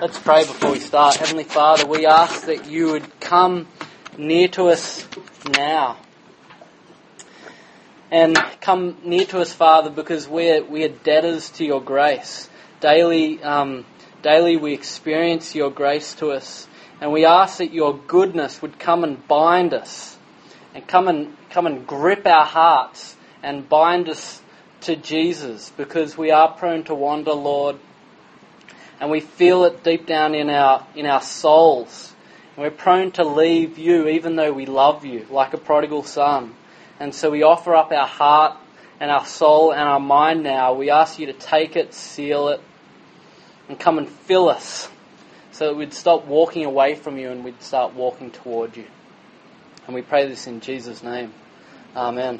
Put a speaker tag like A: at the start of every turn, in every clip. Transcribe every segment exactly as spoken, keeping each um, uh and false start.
A: Let's pray before we start. Heavenly Father, we ask that you would come near to us now. And come near to us, Father, because we're, we're debtors to your grace. Daily, um, daily we experience your grace to us. And we ask that your goodness would come and bind us. And come and, come and grip our hearts and bind us to Jesus. Because we are prone to wander, Lord. And we feel it deep down in our in our souls. And we're prone to leave you even though we love you, like a prodigal son. And so we offer up our heart and our soul and our mind now. We ask you to take it, seal it, and come and fill us so that we'd stop walking away from you and we'd start walking toward you. And we pray this in Jesus' name. Amen.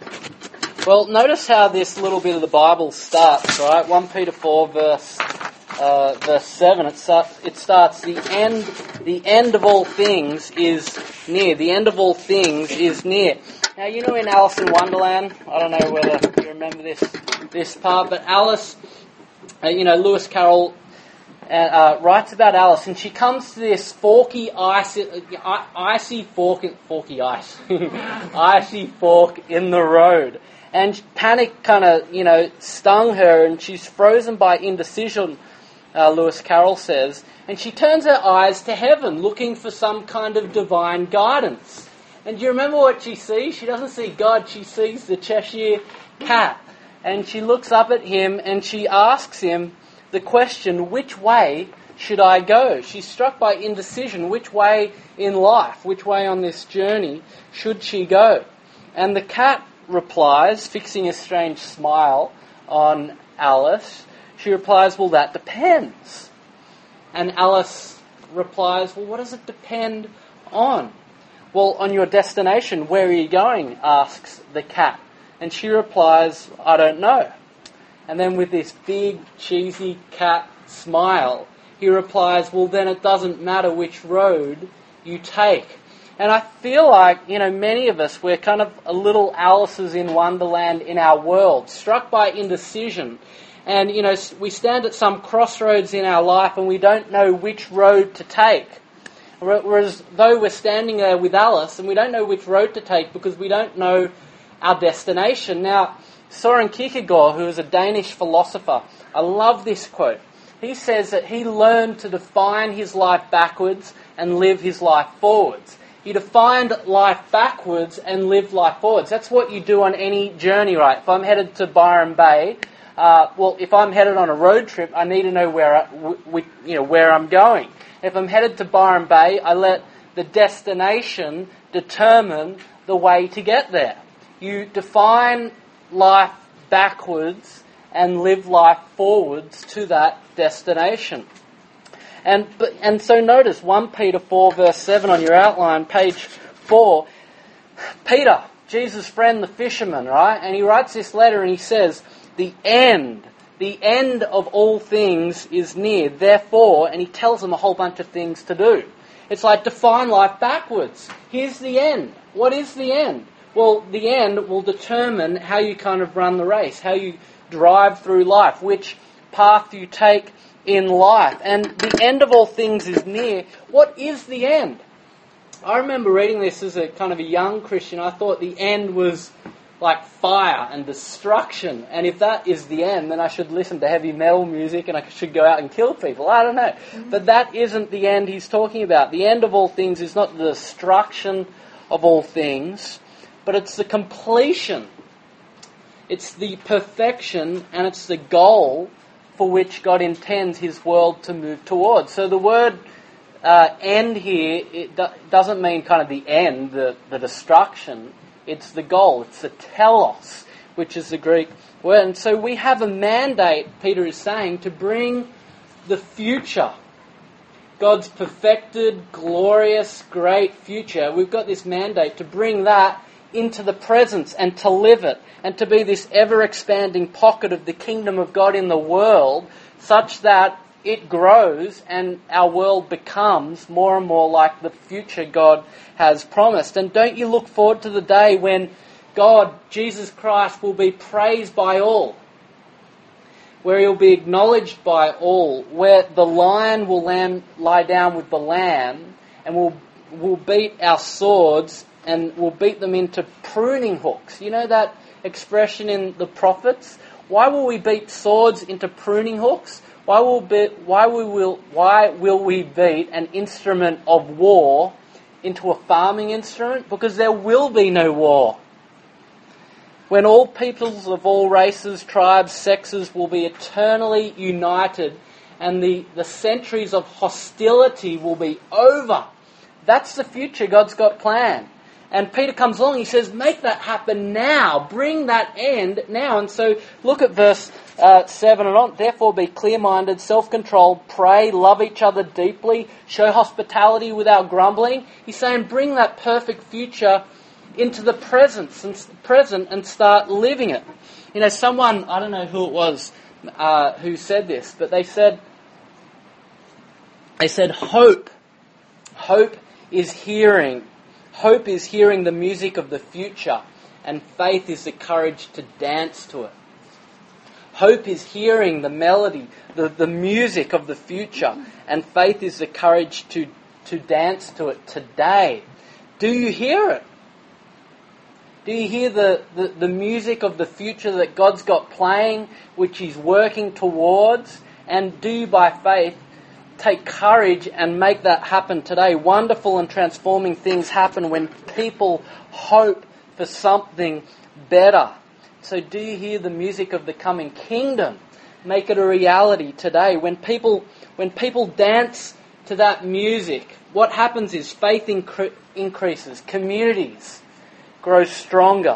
A: Well, notice how this little bit of the Bible starts, right? First Peter four, verse... Uh, verse seven, it starts, it starts, the end, the end of all things is near. The end of all things is near. Now, you know in Alice in Wonderland, I don't know whether you remember this, this part, but Alice, uh, you know, Lewis Carroll uh, uh, writes about Alice, and she comes to this forky, icy, uh, icy fork, forky ice, icy fork in the road. And panic kind of, you know, stung her, and she's frozen by indecision, Uh, Lewis Carroll says, and she turns her eyes to heaven looking for some kind of divine guidance. And do you remember what she sees? She doesn't see God, she sees the Cheshire Cat. And she looks up at him and she asks him the question, which way should I go? She's struck by indecision. Which way in life, which way on this journey should she go? And the cat replies, fixing a strange smile on Alice, she replies, well, that depends. And Alice replies, well, what does it depend on? Well, on your destination, where are you going? Asks the cat. And she replies, I don't know. And then with this big, cheesy cat smile, he replies, well, then it doesn't matter which road you take. And I feel like, you know, many of us, we're kind of a little Alices in Wonderland in our world, struck by indecision. And, you know, we stand at some crossroads in our life and we don't know which road to take. Whereas though we're standing there with Alice and we don't know which road to take because we don't know our destination. Now, Søren Kierkegaard, who is a Danish philosopher, I love this quote. He says that he learned to define his life backwards and live his life forwards. He defined life backwards and lived life forwards. That's what you do on any journey, right? If I'm headed to Byron Bay... Uh, well, if I'm headed on a road trip, I need to know where I, w- w- you know where I'm going. If I'm headed to Byron Bay, I let the destination determine the way to get there. You define life backwards and live life forwards to that destination. And and so notice First Peter four verse seven on your outline, page four. Peter, Jesus' friend, the fisherman, right? And he writes this letter and he says, The end, the end of all things is near. Therefore, and he tells them a whole bunch of things to do. It's like define life backwards. Here's the end. What is the end? Well, the end will determine how you kind of run the race, how you drive through life, which path you take in life. And the end of all things is near. What is the end? I remember reading this as a kind of a young Christian. I thought the end was like fire and destruction. And if that is the end, then I should listen to heavy metal music and I should go out and kill people. I don't know. Mm-hmm. But that isn't the end he's talking about. The end of all things is not the destruction of all things, but it's the completion. It's the perfection and it's the goal for which God intends his world to move towards. So the word uh, end here, it do- doesn't mean kind of the end, the, the destruction. It's the goal. It's the telos, which is the Greek word. And so we have a mandate, Peter is saying, to bring the future, God's perfected, glorious, great future. We've got this mandate to bring that into the presence and to live it and to be this ever-expanding pocket of the kingdom of God in the world such that it grows and our world becomes more and more like the future God has promised. And don't you look forward to the day when God, Jesus Christ, will be praised by all. where he'll be acknowledged by all, where the lion will lam- lie down with the lamb, and we'll, we'll beat our swords and we'll beat them into pruning hooks. You know that expression in the prophets? Why will we beat swords into pruning hooks? Why will be, why we will why will we beat an instrument of war into a farming instrument? Because there will be no war. When all peoples of all races, tribes, sexes will be eternally united, and the, the centuries of hostility will be over. That's the future God's got planned. And Peter comes along, he says, make that happen now. Bring that end now. And so look at verse uh, seven and on. Therefore be clear-minded, self-controlled, pray, love each other deeply, show hospitality without grumbling. He's saying bring that perfect future into the present and, present and start living it. You know, someone, I don't know who it was uh, who said this, but they said, they said hope. Hope is hearing. Hope is hearing the music of the future, and faith is the courage to dance to it. Hope is hearing the melody, the, the music of the future, and faith is the courage to, to dance to it today. Do you hear it? Do you hear the, the, the music of the future that God's got playing, which He's working towards? And do you, by faith, take courage and make that happen today? Wonderful and transforming things happen when people hope for something better. So do you hear the music of the coming kingdom? Make it a reality today. When people when people dance to that music, what happens is faith incre- increases, communities grow stronger,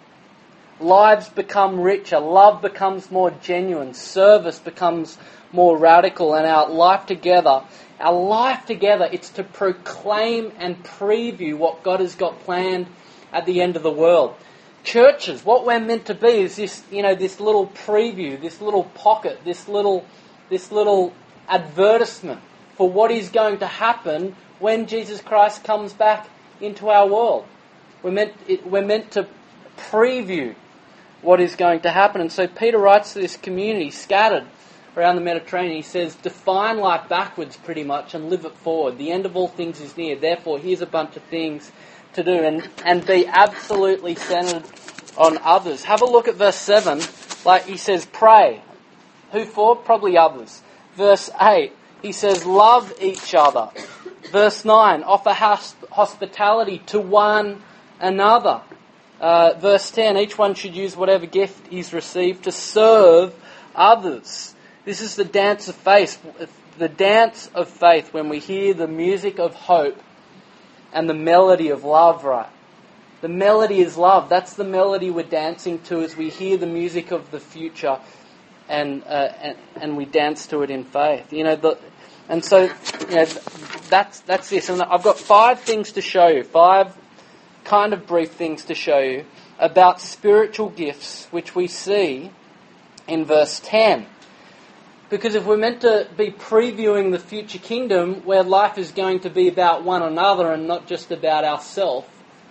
A: lives become richer, love becomes more genuine, service becomes more radical, and our life together, our life together, it's to proclaim and preview what God has got planned at the end of the world. Churches, what we're meant to be is this, you know, this little preview, this little pocket, this little, this little advertisement for what is going to happen when Jesus Christ comes back into our world. We're meant, it, we're meant to preview what is going to happen. And so Peter writes to this community scattered around the Mediterranean. He says, define life backwards pretty much and live it forward. The end of all things is near. Therefore, here's a bunch of things to do, and, and be absolutely centered on others. Have a look at verse seven. Like he says, pray. Who for? Probably others. Verse eight, he says, love each other. Verse nine, offer hosp- hospitality to one another. Uh, verse ten, each one should use whatever gift he's received to serve others. This is the dance of faith, the dance of faith when we hear the music of hope and the melody of love, right? The melody is love. That's the melody we're dancing to as we hear the music of the future and uh, and, and we dance to it in faith. You know, the, and so you know, that's that's this. And I've got five things to show you, five kind of brief things to show you about spiritual gifts, which we see in verse ten. Because if we're meant to be previewing the future kingdom where life is going to be about one another and not just about ourselves,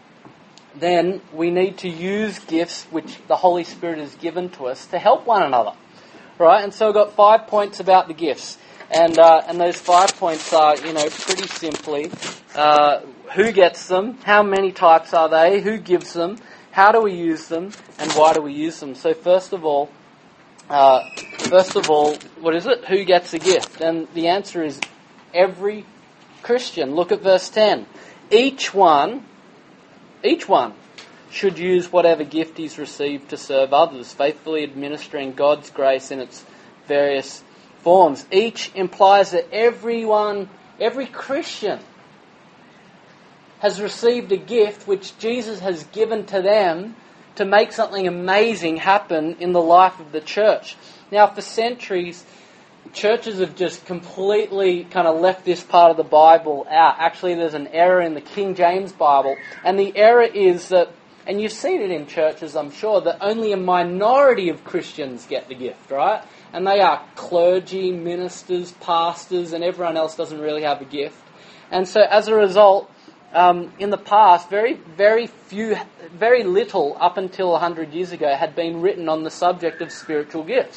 A: then we need to use gifts which the Holy Spirit has given to us to help one another. Right? And so I've got five points about the gifts. And uh, and those five points are, you know, pretty simply, uh, who gets them, how many types are they, who gives them, how do we use them, and why do we use them. So first of all, Uh, first of all, what is it? Who gets a gift? And the answer is every Christian. Look at verse ten. Each one, each one should use whatever gift he's received to serve others, faithfully administering God's grace in its various forms. Each implies that everyone, every Christian has received a gift which Jesus has given to them to make something amazing happen in the life of the church. Now, for centuries, churches have just completely kind of left this part of the Bible out. Actually, there's an error in the King James Bible, and the error is that, and you've seen it in churches, I'm sure, that only a minority of Christians get the gift, right? And they are clergy, ministers, pastors, and everyone else doesn't really have a gift. And so, as a result, Um, in the past, very, very few, very little up until a hundred years ago had been written on the subject of spiritual gifts.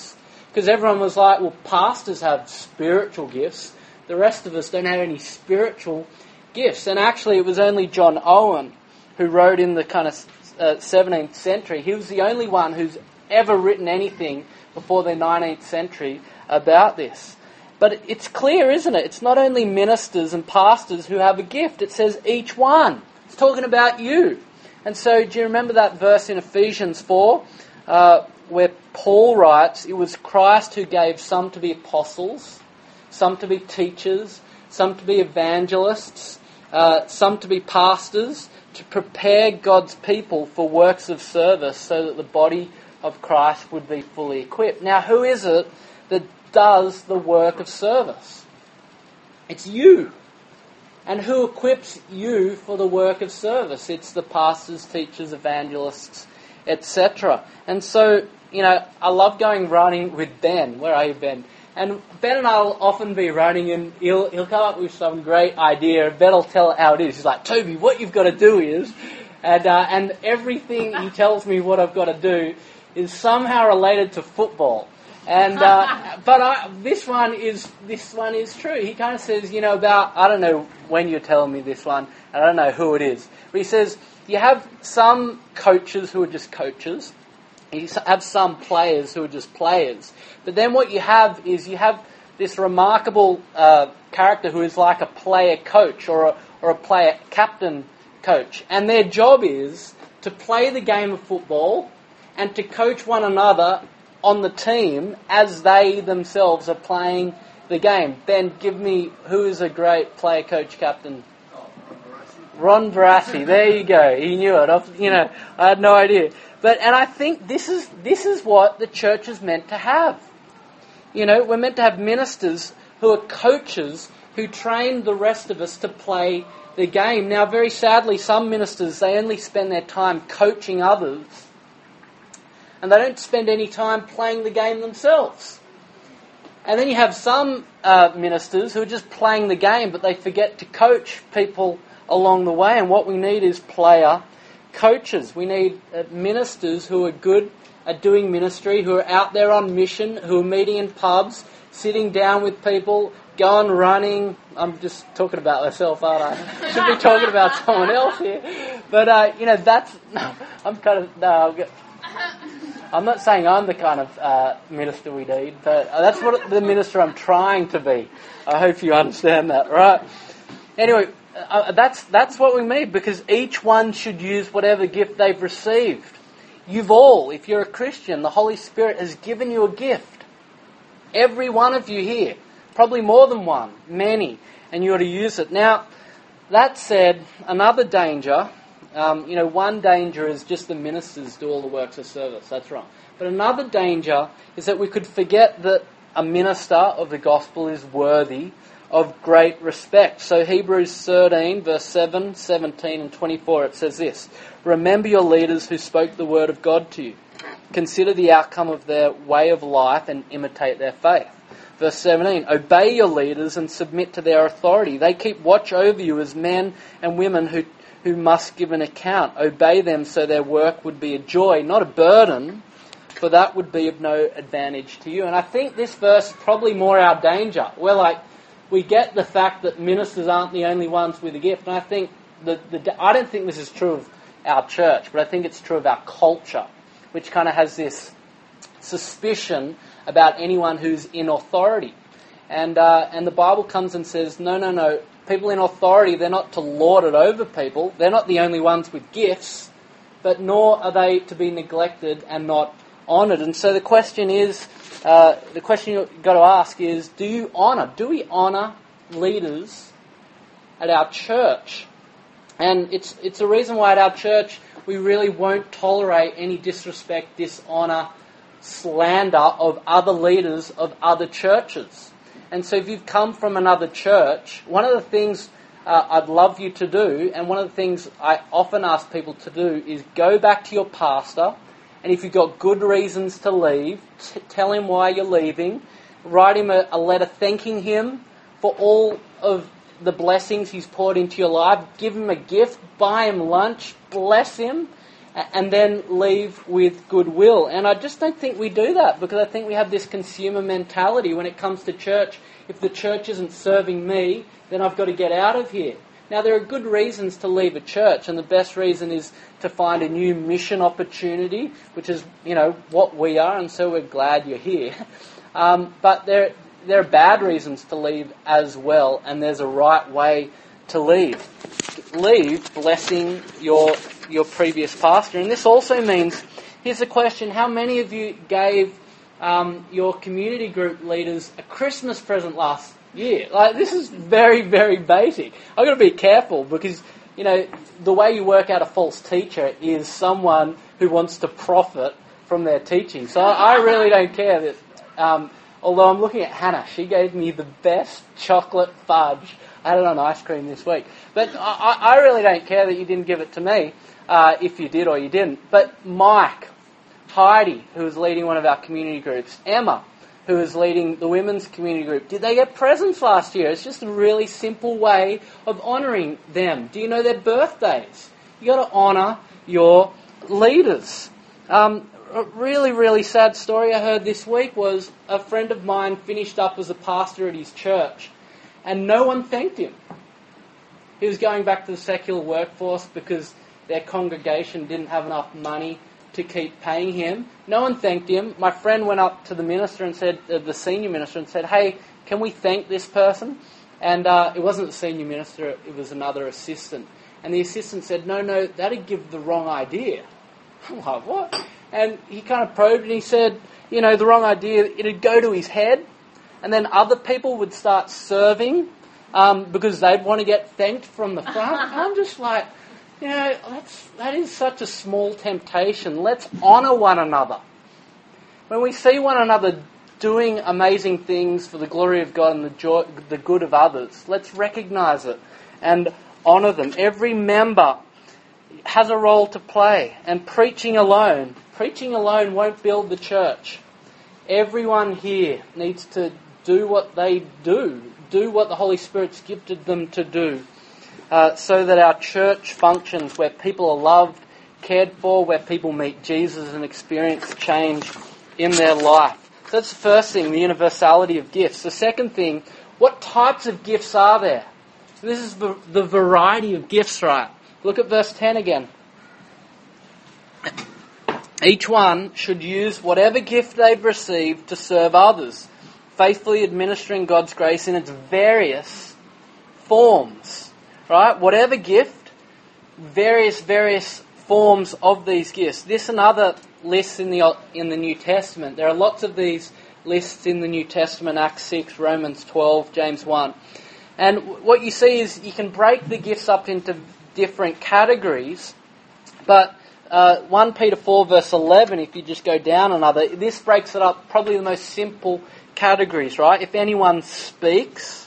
A: Because everyone was like, well, pastors have spiritual gifts. The rest of us don't have any spiritual gifts. And actually it was only John Owen who wrote in the kind of uh, seventeenth century. He was the only one who's ever written anything before the nineteenth century about this. But it's clear, isn't it? It's not only ministers and pastors who have a gift. It says each one. It's talking about you. And so do you remember that verse in Ephesians four uh, where Paul writes, it was Christ who gave some to be apostles, some to be teachers, some to be evangelists, uh, some to be pastors, to prepare God's people for works of service so that the body of Christ would be fully equipped. Now, who is it that does the work of service? It's you. And who equips you for the work of service? It's the pastors, teachers, evangelists, et cetera. And so, you know, I love going running with Ben. Where are you, Ben? And Ben and I will often be running and he'll, he'll come up with some great idea. Ben will tell it how it is. He's like, Toby, what you've got to do is... And, uh, and everything he tells me what I've got to do is somehow related to football. And uh, but I, this one is this one is true. He kind of says, you know, about, I don't know when you're telling me this one, I don't know who it is. But he says, you have some coaches who are just coaches. You have some players who are just players. But then what you have is you have this remarkable uh, character who is like a player coach or a, or a player captain coach. And their job is to play the game of football and to coach one another on the team as they themselves are playing the game. Ben, give me, who is a great player, coach, captain?
B: Oh,
A: Ron Barassi. There you go. He knew it. I, you know, I had no idea. But and I think this is this is what the church is meant to have. You know, we're meant to have ministers who are coaches who train the rest of us to play the game. Now, very sadly, some ministers, they only spend their time coaching others, and they don't spend any time playing the game themselves. And then you have some uh, ministers who are just playing the game, but they forget to coach people along the way. And what we need is player coaches. We need uh, ministers who are good at doing ministry, who are out there on mission, who are meeting in pubs, sitting down with people, going running. I'm just talking about myself, aren't I? Should be talking about someone else here. But, uh, you know, that's... No, I'm kind of... No, I'll get... I'm not saying I'm the kind of uh, minister we need, but that's what the minister I'm trying to be. I hope you understand that, right? Anyway, uh, that's that's what we need, because each one should use whatever gift they've received. You've all, if you're a Christian, the Holy Spirit has given you a gift. Every one of you here, probably more than one, many, and you ought to use it. Now, that said, another danger... Um, you know, one danger is just the ministers do all the works of service. That's right. But another danger is that we could forget that a minister of the gospel is worthy of great respect. So Hebrews thirteen, verse seven, seventeen and twenty-four, it says this: remember your leaders who spoke the word of God to you. Consider the outcome of their way of life and imitate their faith. Verse seventeen, obey your leaders and submit to their authority. They keep watch over you as men and women who who must give an account. Obey them so their work would be a joy, not a burden, for that would be of no advantage to you. And I think this verse is probably more our danger. We're like, we get the fact that ministers aren't the only ones with a gift. And I think, the, the I don't think this is true of our church, but I think it's true of our culture, which kind of has this suspicion about anyone who's in authority. And uh, and the Bible comes and says, no, no, no, people in authority, they're not to lord it over people. They're not the only ones with gifts, but nor are they to be neglected and not honoured. And so the question is, uh, the question you've got to ask is, do you honour, do we honour leaders at our church? And it's it's a reason why at our church we really won't tolerate any disrespect, dishonour, slander of other leaders of other churches. And so if you've come from another church, one of the things uh, I'd love you to do, and one of the things I often ask people to do, is go back to your pastor, and if you've got good reasons to leave, t- tell him why you're leaving, write him a, a letter thanking him for all of the blessings he's poured into your life, give him a gift, buy him lunch, bless him, and then leave with goodwill. And I just don't think we do that, because I think we have this consumer mentality when it comes to church. If the church isn't serving me, then I've got to get out of here. Now, there are good reasons to leave a church, and the best reason is to find a new mission opportunity, which is, you know, what we are, and so we're glad you're here. Um, but there, there are bad reasons to leave as well, and there's a right way to leave. Leave blessing your your previous pastor. And this also means, here's the question, how many of you gave um, your community group leaders a Christmas present last year? Like, this is very, very basic. I've got to be careful, because, you know, the way you work out a false teacher is someone who wants to profit from their teaching. So I really don't care that, um, although I'm looking at Hannah, she gave me the best chocolate fudge. I had it on ice cream this week. But I, I really don't care that you didn't give it to me, uh, if you did or you didn't. But Mike, Heidi, who was leading one of our community groups, Emma, who was leading the women's community group, did they get presents last year? It's just a really simple way of honouring them. Do you know their birthdays? You got to honour your leaders. Um, a really, really sad story I heard this week was a friend of mine finished up as a pastor at his church, and no one thanked him. He was going back to the secular workforce because their congregation didn't have enough money to keep paying him. No one thanked him. My friend went up to the minister and said, uh, the senior minister, and said, "Hey, can we thank this person?" And uh, it wasn't the senior minister, it was another assistant. And the assistant said, no, no, that'd give the wrong idea. I'm like, what? And he kind of probed and he said, you know, the wrong idea, it'd go to his head, and then other people would start serving um, because they'd want to get thanked from the front. And I'm just like, you know, that's, that is such a small temptation. Let's honour one another. When we see one another doing amazing things for the glory of God and the joy, the good of others, let's recognise it and honour them. Every member has a role to play, and preaching alone, preaching alone won't build the church. Everyone here needs to do what they do, do what the Holy Spirit's gifted them to do. Uh, so that our church functions where people are loved, cared for, where people meet Jesus and experience change in their life. So that's the first thing, the universality of gifts. The second thing, what types of gifts are there? This is the, the variety of gifts, right? Look at verse ten again. Each one should use whatever gift they've received to serve others, faithfully administering God's grace in its various forms. Right? Whatever gift, various, various forms of these gifts. This and other lists in the in the New Testament. There are lots of these lists in the New Testament, Acts six, Romans twelve, James one. And what you see is you can break the gifts up into different categories, but uh, First Peter four verse eleven, if you just go down another, this breaks it up, probably the most simple categories, right? If anyone speaks,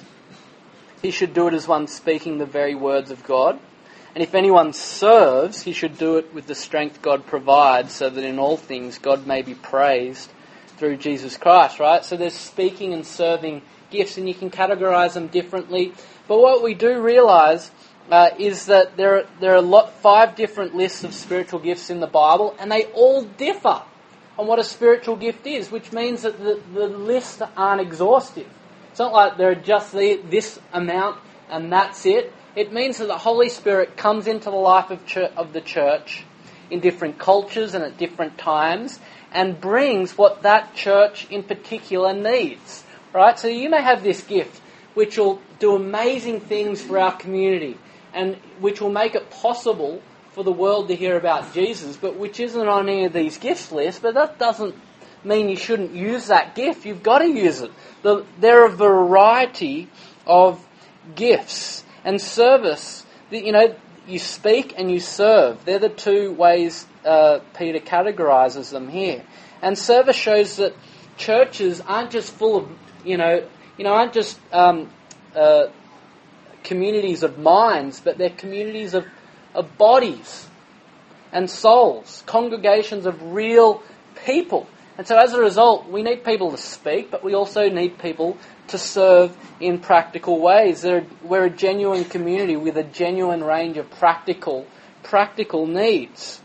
A: he should do it as one speaking the very words of God. And if anyone serves, he should do it with the strength God provides, so that in all things God may be praised through Jesus Christ, right? So there's speaking and serving gifts, and you can categorise them differently. But what we do realise uh, is that there are, there are a lot, five different lists of spiritual gifts in the Bible, and they all differ on what a spiritual gift is, which means that the, the lists aren't exhaustive. It's not like there are just the, this amount and that's it. It means that the Holy Spirit comes into the life of, church, of the church in different cultures and at different times and brings what that church in particular needs. Right? So you may have this gift which will do amazing things for our community and which will make it possible for the world to hear about Jesus, but which isn't on any of these gifts lists, but that doesn't mean you shouldn't use that gift. You've got to use it. The, there are a variety of gifts. And service, you know, you speak and you serve. They're the two ways uh, Peter categorises them here. And service shows that churches aren't just full of, you know, you know, aren't just um, uh, communities of minds, but they're communities of, of bodies and souls, congregations of real people. And so as a result, we need people to speak, but we also need people to serve in practical ways. They're, we're a genuine community with a genuine range of practical, practical needs.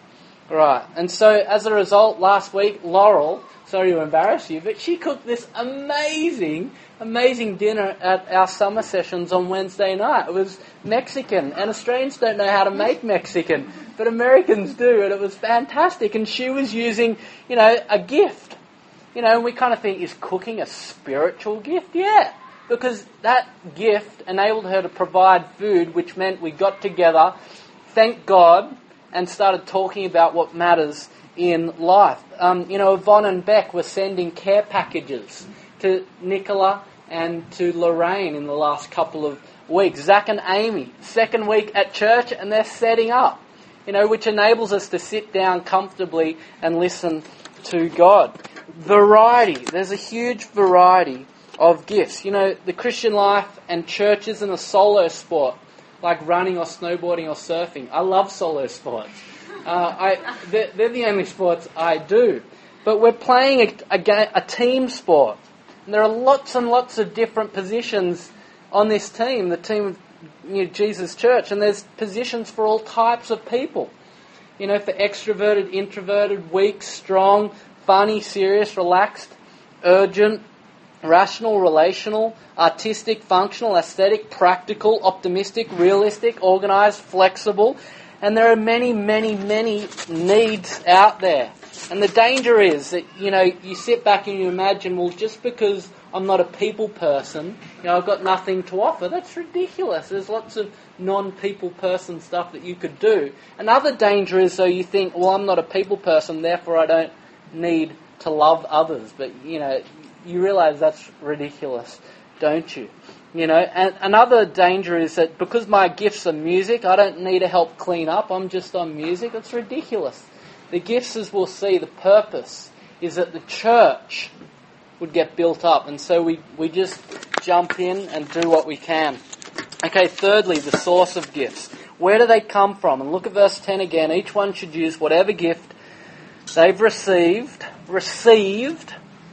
A: Right. And so as a result, last week, Laurel, sorry to embarrass you, but she cooked this amazing, amazing dinner at our summer sessions on Wednesday night. It was Mexican, and Australians don't know how to make Mexican, but Americans do, and it was fantastic. And she was using, you know, a gift. You know, and we kind of think, is cooking a spiritual gift? Yeah. Because that gift enabled her to provide food, which meant we got together, thank God, and started talking about what matters in life. Um, you know, Yvonne and Beck were sending care packages to Nicola and to Lorraine in the last couple of weeks. Zach and Amy, second week at church, and they're setting up, you know, which enables us to sit down comfortably and listen to God. Variety. There's a huge variety of gifts. You know, the Christian life and church isn't a solo sport, like running or snowboarding or surfing. I love solo sports. Uh, I they're, they're the only sports I do. But we're playing a, a, game, a team sport. And there are lots and lots of different positions on this team, the team of you know, Jesus Church, and there's positions for all types of people. You know, for extroverted, introverted, weak, strong, funny, serious, relaxed, urgent, rational, relational, artistic, functional, aesthetic, practical, optimistic, realistic, organised, flexible. And there are many, many, many needs out there. And the danger is that, you know, you sit back and you imagine, well, just because I'm not a people person, you know, I've got nothing to offer. That's ridiculous. There's lots of non-people person stuff that you could do. Another danger is, though, you think, well, I'm not a people person, therefore I don't need to love others. But, you know, you realise that's ridiculous, don't you? You know, and another danger is that because my gifts are music, I don't need to help clean up. I'm just on music. It's ridiculous. The gifts, as we'll see, the purpose is that the church would get built up. And so we, we just jump in and do what we can. Okay, thirdly, the source of gifts. Where do they come from? And look at verse ten again. Each one should use whatever gift they've received, received,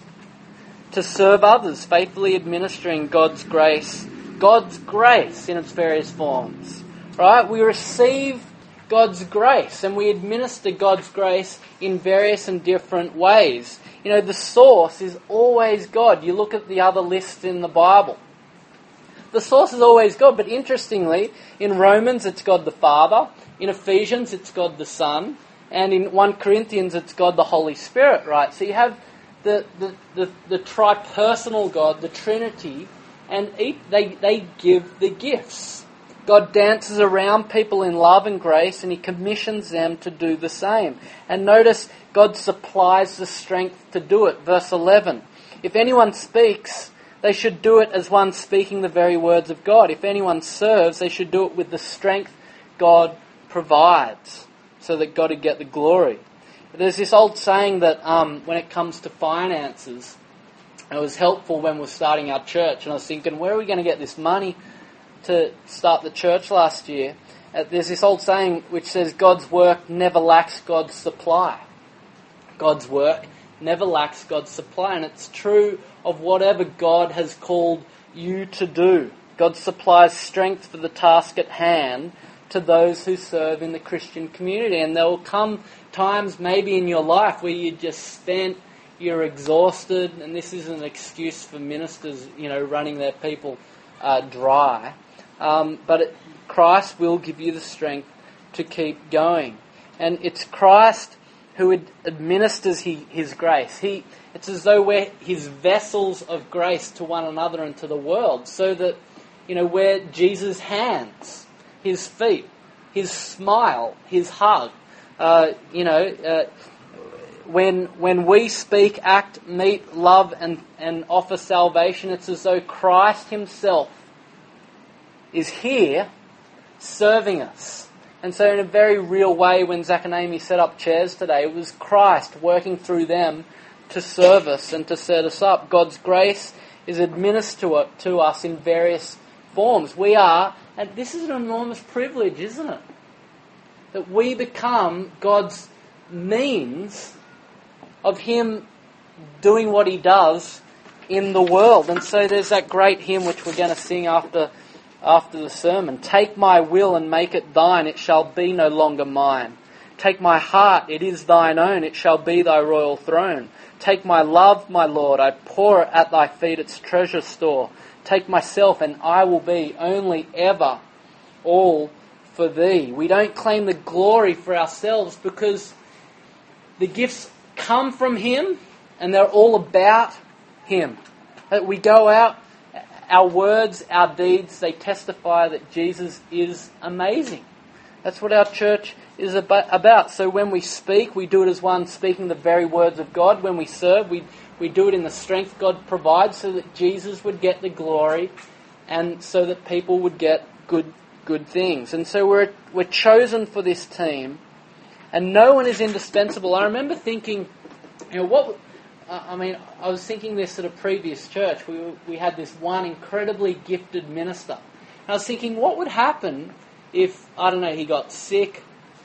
A: to serve others, faithfully administering God's grace, God's grace in its various forms. Right? We receive God's grace and we administer God's grace in various and different ways. You know, the source is always God. You look at the other lists in the Bible. The source is always God, but interestingly, in Romans it's God the Father, in Ephesians it's God the Son, and in First Corinthians it's God the Holy Spirit, right? So you have The, the, the, the tri-personal God, the Trinity, and each, they, they give the gifts. God dances around people in love and grace, and He commissions them to do the same. And notice, God supplies the strength to do it. Verse eleven, if anyone speaks, they should do it as one speaking the very words of God. If anyone serves, they should do it with the strength God provides, so that God would get the glory. There's this old saying that um, when it comes to finances, it was helpful when we were starting our church, and I was thinking, where are we going to get this money to start the church last year? Uh, there's this old saying which says, God's work never lacks God's supply. God's work never lacks God's supply, and it's true of whatever God has called you to do. God supplies strength for the task at hand to those who serve in the Christian community, and there will come times maybe in your life where you're just spent, you're exhausted, and this isn't an excuse for ministers, you know, running their people uh, dry. Um, but it, Christ will give you the strength to keep going. And it's Christ who ad- administers he, His grace. He, it's as though we're His vessels of grace to one another and to the world, so that, you know, we're Jesus' hands, His feet, His smile, His hug. Uh, you know, uh, when when we speak, act, meet, love, and, and offer salvation, it's as though Christ Himself is here serving us. And so in a very real way, when Zach and Amy set up chairs today, it was Christ working through them to serve us and to set us up. God's grace is administered to us in various forms. We are, and this is an enormous privilege, isn't it? That we become God's means of Him doing what He does in the world. And so there's that great hymn which we're going to sing after after the sermon. Take my will and make it thine, it shall be no longer mine. Take my heart, it is thine own, it shall be thy royal throne. Take my love, my Lord, I pour it at thy feet, its treasure store. Take myself, and I will be only ever all for thee. We don't claim the glory for ourselves because the gifts come from him and they're all about him. That we go out, our words, our deeds, they testify that Jesus is amazing. That's what our church is about. So when we speak, we do it as one speaking the very words of God. When we serve, we, we do it in the strength God provides so that Jesus would get the glory and so that people would get good good things. And so we're we're chosen for this team, and no one is indispensable. I remember thinking, you know, what I mean, I was thinking this at a previous church. We we had this one incredibly gifted minister. And I was thinking, what would happen if, I don't know, he got sick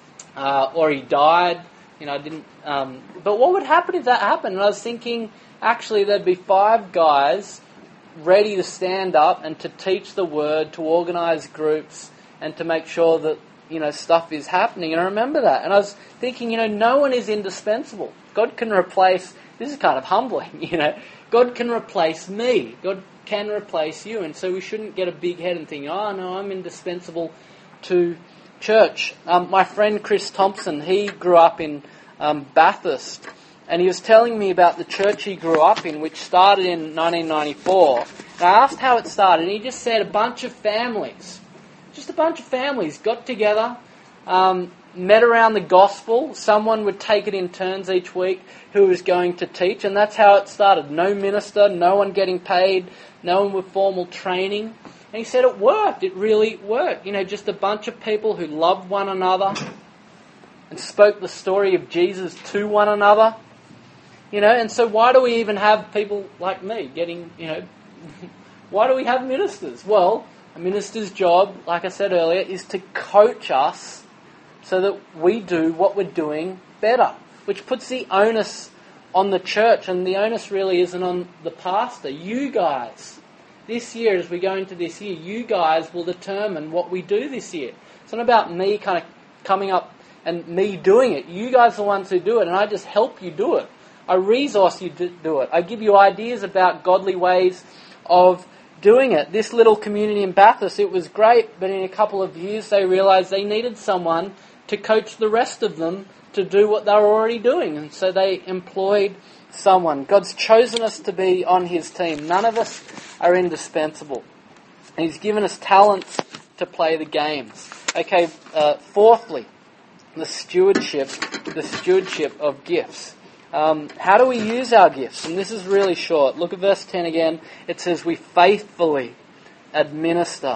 A: uh, or he died? You know, I didn't. Um, but what would happen if that happened? And I was thinking, actually, there'd be five guys ready to stand up and to teach the word, to organise groups, and to make sure that, you know, stuff is happening. And I remember that. And I was thinking, you know, no one is indispensable. God can replace, this is kind of humbling, you know, God can replace me. God can replace you. And so we shouldn't get a big head and think, oh, no, I'm indispensable to church. Um, my friend Chris Thompson, he grew up in um, Bathurst. And he was telling me about the church he grew up in, which started in nineteen ninety-four. And I asked how it started, and he just said a bunch of families, just a bunch of families got together, um, met around the gospel. Someone would take it in turns each week who was going to teach, and that's how it started. No minister, no one getting paid, no one with formal training. And he said it worked. It really worked. You know, just a bunch of people who loved one another and spoke the story of Jesus to one another. You know, and so why do we even have people like me getting, you know, why do we have ministers? Well, a minister's job, like I said earlier, is to coach us so that we do what we're doing better, which puts the onus on the church, and the onus really isn't on the pastor. You guys, this year, as we go into this year, you guys will determine what we do this year. It's not about me kind of coming up and me doing it. You guys are the ones who do it, and I just help you do it. I resource you to do it. I give you ideas about godly ways of doing it. This little community in Bathurst, it was great, but in a couple of years they realised they needed someone to coach the rest of them to do what they were already doing. And so they employed someone. God's chosen us to be on his team. None of us are indispensable. And he's given us talents to play the games. Okay, uh, fourthly, the stewardship, the stewardship of gifts. Um, how do we use our gifts? And this is really short. Look at verse ten again. It says, we faithfully administer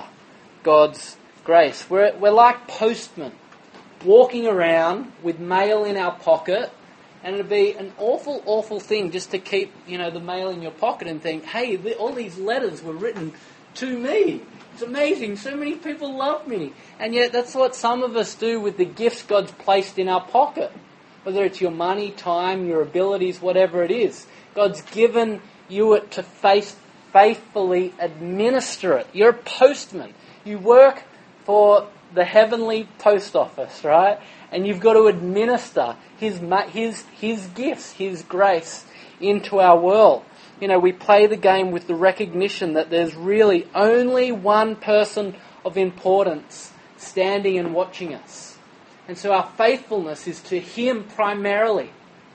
A: God's grace. We're, we're like postmen, walking around with mail in our pocket, and it'd be an awful, awful thing just to keep, you know, the mail in your pocket and think, hey, the, all these letters were written to me. It's amazing. So many people love me. And yet that's what some of us do with the gifts God's placed in our pocket. Whether it's your money, time, your abilities, whatever it is. God's given you it to face, faithfully administer it. You're a postman. You work for the heavenly post office, right? And you've got to administer his, his, his gifts, his grace into our world. You know, we play the game with the recognition that there's really only one person of importance standing and watching us. And so our faithfulness is to him primarily.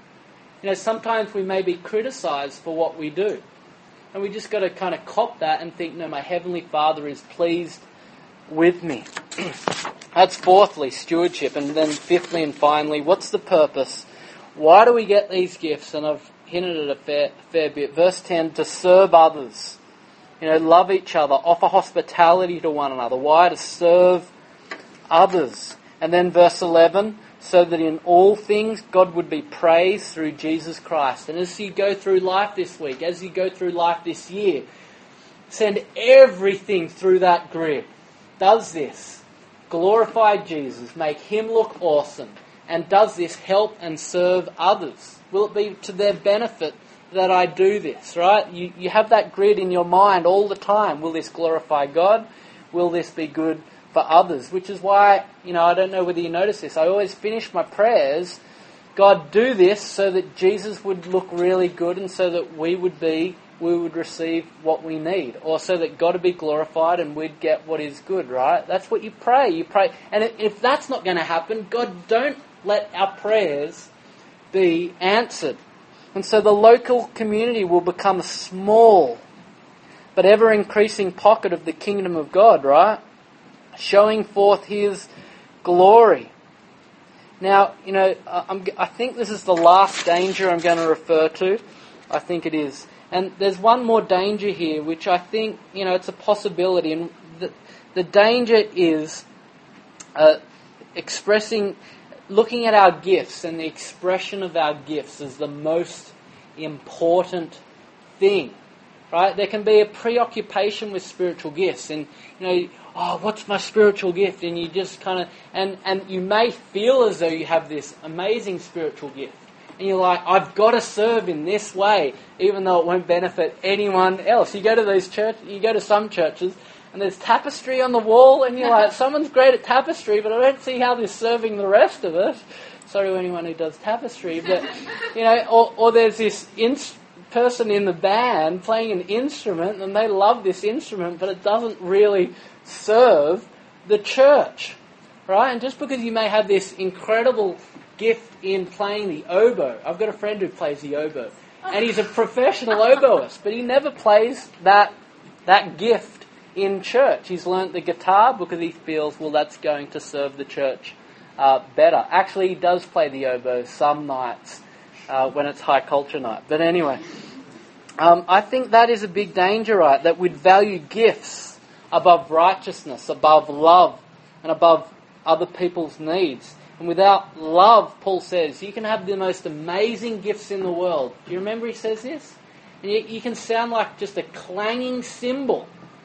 A: You know, sometimes we may be criticised for what we do. And we just got to kind of cop that and think, no, my Heavenly Father is pleased with me. That's fourthly, stewardship. And then fifthly and finally, what's the purpose? Why do we get these gifts? And I've hinted at a fair, fair bit. Verse ten, to serve others. You know, love each other, offer hospitality to one another. Why? To serve others. And then verse eleven, so that in all things God would be praised through Jesus Christ. And as you go through life this week, as you go through life this year, send everything through that grid. Does this glorify Jesus, make him look awesome, and does this help and serve others? Will it be to their benefit that I do this, right? You, you have that grid in your mind all the time. Will this glorify God? Will this be good for others, which is why, you know, I don't know whether you notice this, I always finish my prayers, God, do this so that Jesus would look really good and so that we would be, we would receive what we need, or so that God would be glorified and we'd get what is good, right? That's what you pray. You pray, and if that's not going to happen, God, don't let our prayers be answered. And so the local community will become a small but ever-increasing pocket of the kingdom of God, right? Showing forth His glory. Now, you know, I'm, I think this is the last danger I'm going to refer to. I think it is. And there's one more danger here, which I think, you know, it's a possibility. And the, the danger is uh, expressing... looking at our gifts and the expression of our gifts is the most important thing, right? There can be a preoccupation with spiritual gifts, and you know, oh, what's my spiritual gift? And you just kind of, and and you may feel as though you have this amazing spiritual gift, and you're like, I've got to serve in this way, even though it won't benefit anyone else. You go to these church, you go to some churches, and there's tapestry on the wall, and you're like, someone's great at tapestry, but I don't see how they're serving the rest of it. Sorry to anyone who does tapestry, but, you know, or, or there's this ins- person in the band playing an instrument, and they love this instrument, but it doesn't really serve the church, right? And just because you may have this incredible gift in playing the oboe, I've got a friend who plays the oboe, and he's a professional oboist, but he never plays that that gift in church. He's learnt the guitar because he feels, well, that's going to serve the church uh, better. Actually, he does play the oboe some nights uh, when it's high culture night. But anyway, um, I think that is a big danger, right? That we'd value gifts above righteousness, above love, and above other people's needs. And without love, Paul says, you can have the most amazing gifts in the world. Do you remember he says this? And you, you can sound like just a clanging cymbal.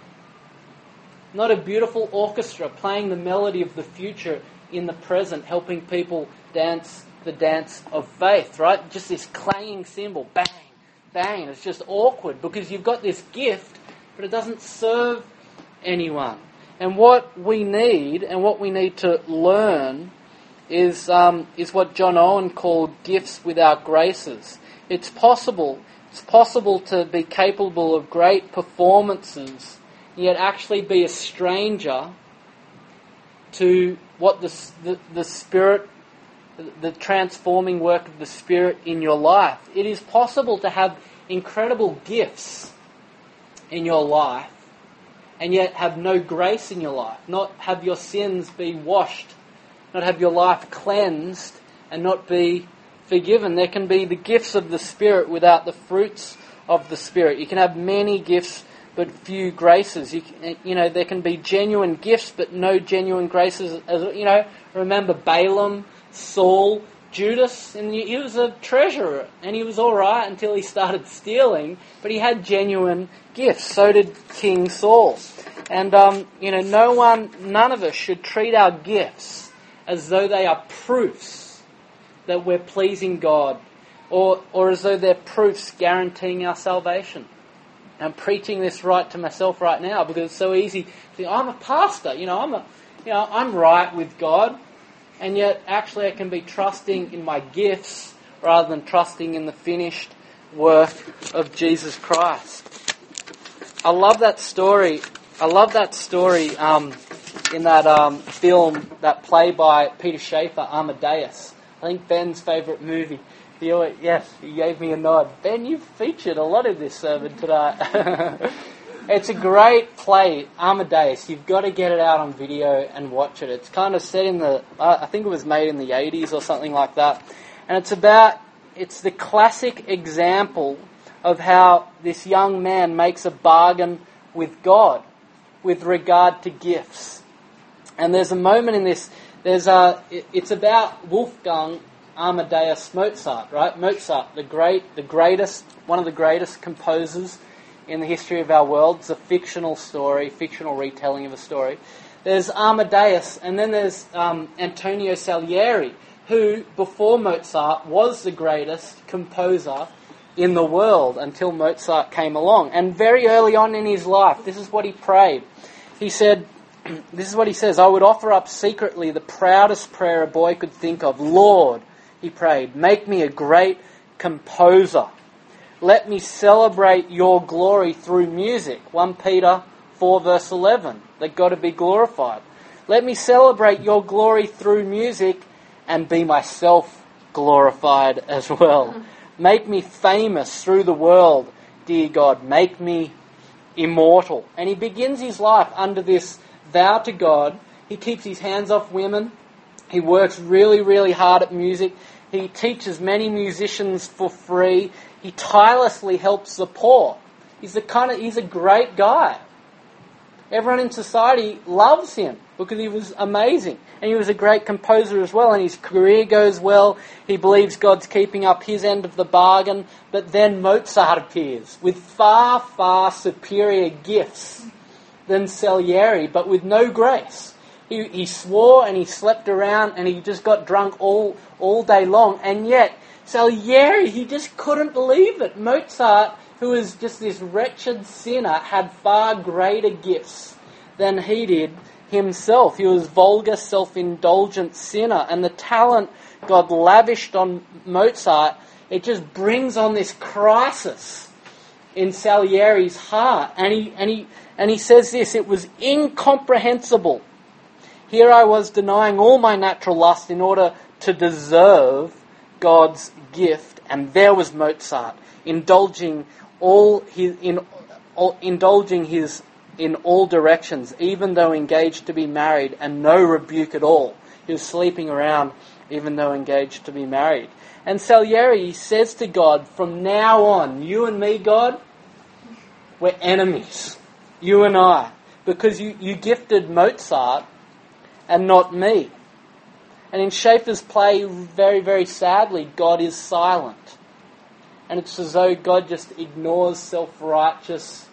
A: Not a beautiful orchestra playing the melody of the future in the present, helping people dance the dance of faith, right? Just this clanging cymbal, bang, bang. It's just awkward because you've got this gift, but it doesn't serve anyone. And what we need, and what we need to learn, is um, is what John Owen called gifts without graces. It's possible. It's possible to be capable of great performances, yet actually be a stranger to what the, the the Spirit, the transforming work of the Spirit in your life. It is possible to have incredible gifts in your life and yet have no grace in your life, not have your sins be washed, not have your life cleansed and not be forgiven. There can be the gifts of the Spirit without the fruits of the Spirit. You can have many gifts but few graces. You, you know, there can be genuine gifts, but no genuine graces. As you know, remember Balaam, Saul, Judas, and he was a treasurer, and he was all right until he started stealing. But he had genuine gifts. So did King Saul. And um, you know, no one, none of us should treat our gifts as though they are proofs that we're pleasing God, or or as though they're proofs guaranteeing our salvation. I'm preaching this right to myself right now because it's so easy to think, I'm a pastor, you know, I'm a, you know, I'm right with God, and yet actually I can be trusting in my gifts rather than trusting in the finished work of Jesus Christ. I love that story. I love that story um, in that um, film, that play by Peter Shaffer, Amadeus. I think Ben's favourite movie. He always, yes, he gave me a nod. Ben, you've featured a lot in this sermon tonight. It's a great play, Amadeus. You've got to get it out on video and watch it. It's kind of set in the, uh, I think it was made in the eighties or something like that. And it's about, it's the classic example of how this young man makes a bargain with God with regard to gifts. And there's a moment in this, there's a, it's about Wolfgang Amadeus Mozart, right? Mozart, the great, the greatest, one of the greatest composers in the history of our world. It's a fictional story, fictional retelling of a story. There's Amadeus, and then there's um, Antonio Salieri, who, before Mozart, was the greatest composer in the world until Mozart came along. And very early on in his life, this is what he prayed. He said, this is what he says, I would offer up secretly the proudest prayer a boy could think of. Lord, he prayed, make me a great composer. Let me celebrate your glory through music. First Peter four verse eleven, that God to be glorified. Let me celebrate your glory through music and be myself glorified as well. Make me famous through the world, dear God. Make me immortal. And he begins his life under this vow to God. He keeps his hands off women. He works really, really hard at music. He teaches many musicians for free. He tirelessly helps the poor. He's the kind of he's a great guy. Everyone in society loves him because he was amazing. And he was a great composer as well, and his career goes well. He believes God's keeping up his end of the bargain. But then Mozart appears with far, far superior gifts than Salieri, but with no grace. He, he swore and he slept around and he just got drunk all, all day long. And yet, Salieri, he just couldn't believe it. Mozart, who was just this wretched sinner, had far greater gifts than he did himself. He was vulgar, self-indulgent sinner. And the talent God lavished on Mozart, it just brings on this crisis in Salieri's heart. And he, and he, and he says this, it was incomprehensible. Here I was denying all my natural lust in order to deserve God's gift. And there was Mozart, indulging all his in all, indulging his in all directions, even though engaged to be married, and no rebuke at all. He was sleeping around, even though engaged to be married. And Salieri says to God, from now on, you and me, God, we're enemies. You and I. Because you, you gifted Mozart and not me. And in Schaeffer's play, very, very sadly, God is silent. And it's as though God just ignores self-righteous,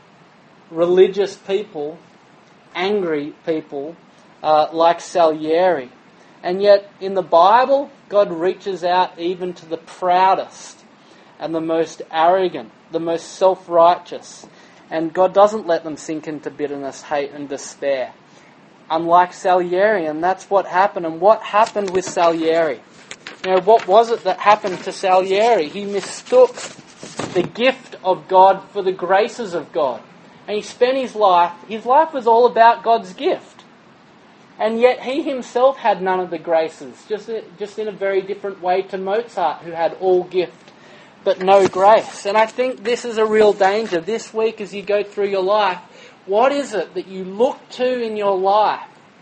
A: religious people, angry people, uh, like Salieri. And yet, in the Bible, God reaches out even to the proudest and the most arrogant, the most self-righteous. And God doesn't let them sink into bitterness, hate and despair. Unlike Salieri, and that's what happened. And what happened with Salieri? You know, what was it that happened to Salieri? He mistook the gift of God for the graces of God. And he spent his life, his life was all about God's gift. And yet he himself had none of the graces, just, just in a very different way to Mozart, who had all gift but no grace. And I think this is a real danger. This week as you go through your life, what is it that you look to in your life?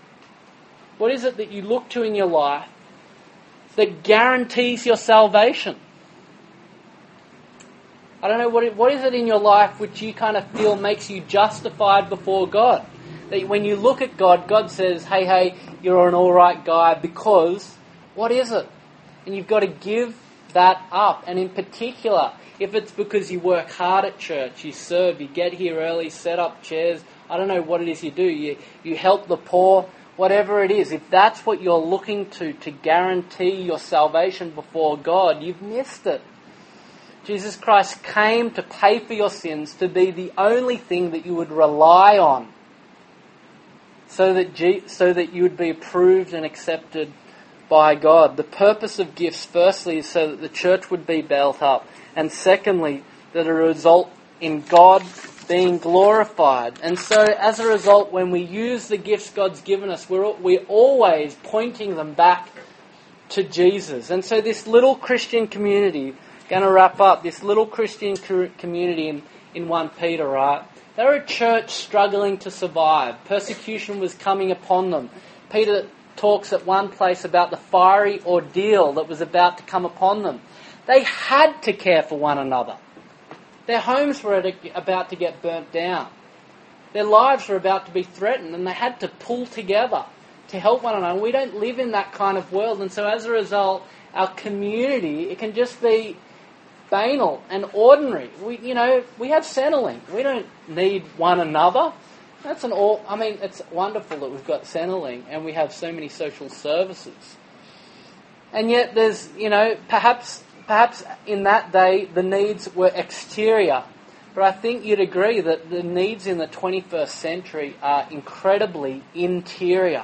A: What is it that you look to in your life that guarantees your salvation? I don't know, what it, what is it in your life which you kind of feel makes you justified before God? That when you look at God, God says, hey, hey, you're an alright guy because, what is it? And you've got to give that up. And in particular, if it's because you work hard at church, you serve, you get here early, set up chairs, I don't know what it is you do, you, you help the poor, whatever it is, if that's what you're looking to, to guarantee your salvation before God, you've missed it. Jesus Christ came to pay for your sins, to be the only thing that you would rely on, so that G- so that you would be approved and accepted by God. The purpose of gifts, firstly, is so that the church would be built up, and secondly, that it would result in God being glorified. And so, as a result, when we use the gifts God's given us, we're we're always pointing them back to Jesus. And so, this little Christian community, going to wrap up, this little Christian community in, in First Peter, right? They're a church struggling to survive. Persecution was coming upon them. Peter talks at one place about the fiery ordeal that was about to come upon them. They had to care for one another. Their homes were about to get burnt down. Their lives were about to be threatened, and they had to pull together to help one another. We don't live in that kind of world, and so as a result, our community, it can just be banal and ordinary. We, you know, we have Centrelink. We don't need one another. That's an all. I mean, it's wonderful that we've got Centrelink and we have so many social services. And yet, there's, you know, perhaps, perhaps in that day the needs were exterior But I think you'd agree that the needs in the twenty-first century are incredibly interior.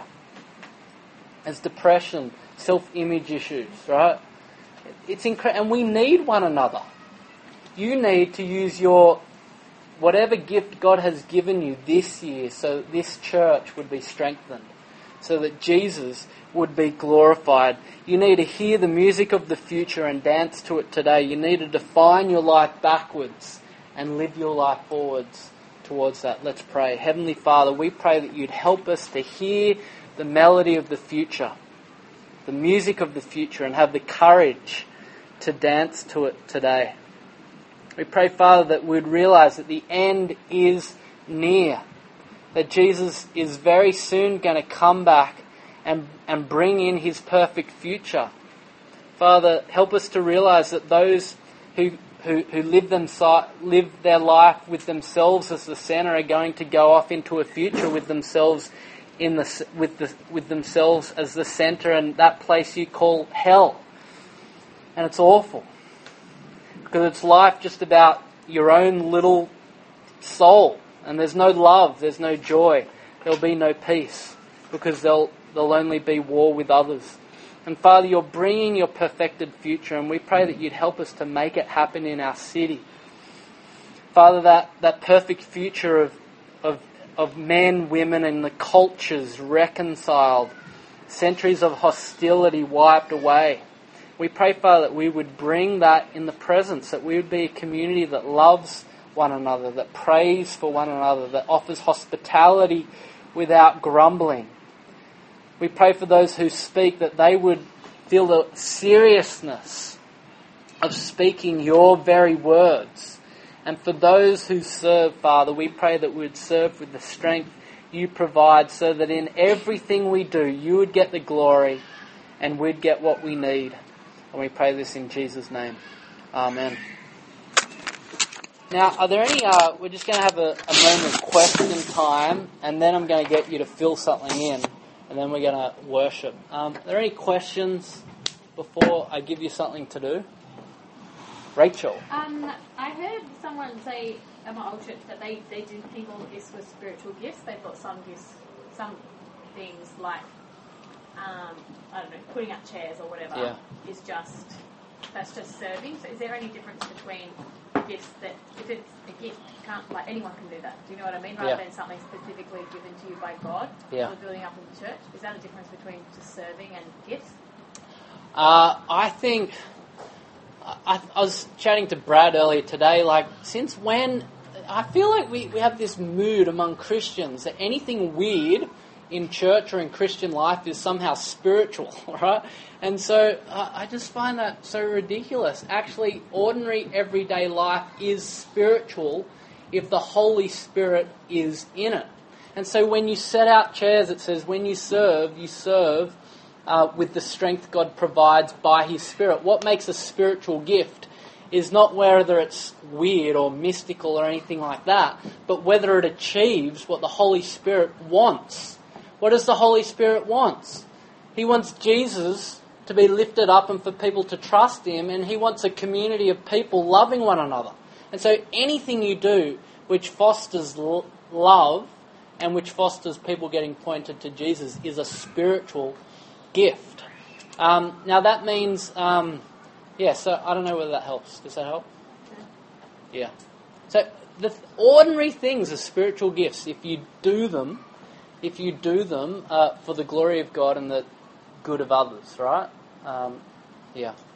A: There's depression, self-image issues, right? It's incre- and we need one another. You need to use your whatever gift God has given you this year so that this church would be strengthened, so that Jesus would be glorified. You need to hear the music of the future and dance to it today. You need to define your life backwards and live your life forwards towards that. Let's pray. Heavenly Father, we pray that you'd help us to hear the melody of the future, the music of the future, and have the courage to dance to it today. We pray, Father, that we'd realise that the end is near, that Jesus is very soon going to come back and, and bring in his perfect future. Father, help us to realise that those who who, who live, them, live their life with themselves as the centre are going to go off into a future with themselves in the with the with themselves as the centre, and that place you call hell. And it's awful. Because it's life just about your own little soul. And there's no love, there's no joy, there'll be no peace. Because there'll, there'll only be war with others. And Father, you're bringing your perfected future, and we pray that you'd help us to make it happen in our city. Father, that, that perfect future of, of, of men, women, and the cultures reconciled, centuries of hostility wiped away. We pray, Father, that we would bring that in the presence, that we would be a community that loves one another, that prays for one another, that offers hospitality without grumbling. We pray for those who speak that they would feel the seriousness of speaking your very words. And for those who serve, Father, we pray that we would serve with the strength you provide so that in everything we do, you would get the glory and we'd get what we need. And we pray this in Jesus' name. Amen. Now, are there any, uh, we're just going to have a, a moment of question time, and then I'm going to get you to fill something in, and then we're going to worship. Um, are there any questions before I give you something to do? Rachel.
B: Um, I heard someone say at my old church that they, they didn't think all of this was spiritual gifts. They thought some gifts, some things like, um, I don't know, putting up chairs or whatever
A: yeah.
B: is just, that's just serving. So is there any difference between gifts that, if it's a gift, can't, like anyone can do that, do you know what I mean? Rather
A: yeah.
B: than something specifically given to you by God
A: yeah.
B: for building up in the church. Is that a difference between just serving and gifts?
A: Uh, I think, I, I was chatting to Brad earlier today, like, since when, I feel like we, we have this mood among Christians that anything weird in church or in Christian life is somehow spiritual, right? And so uh, I just find that so ridiculous. Actually, ordinary everyday life is spiritual if the Holy Spirit is in it. And so when you set out chairs, it says when you serve, you serve uh, with the strength God provides by His Spirit. What makes a spiritual gift is not whether it's weird or mystical or anything like that, but whether it achieves what the Holy Spirit wants. What does the Holy Spirit want? He wants Jesus to be lifted up and for people to trust Him, and He wants a community of people loving one another. And so anything you do which fosters l- love and which fosters people getting pointed to Jesus is a spiritual gift. Um, now that means, um, yeah, so I don't know whether that helps. Does that help? Yeah. So the th- ordinary things are spiritual gifts if you do them If you do them uh, for the glory of God and the good of others, right? Um, yeah.